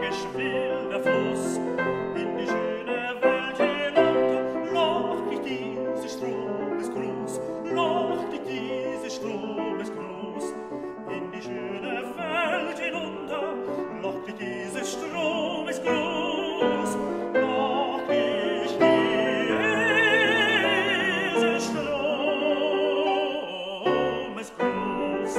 ich will der Fluss in die schöne Welt hinunter. Lockt dich dieses Stromes Gruß, lockt dich dieses Stromes Gruß in die schöne Welt hinunter. Lockt dich dieses Stromes Gruß, lockt dich dieses Stromes Gruß.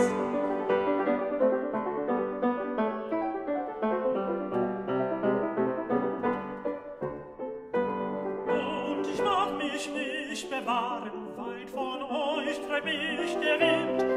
Und ich mag mich nicht bewahren, weit von euch treibt mich der Wind.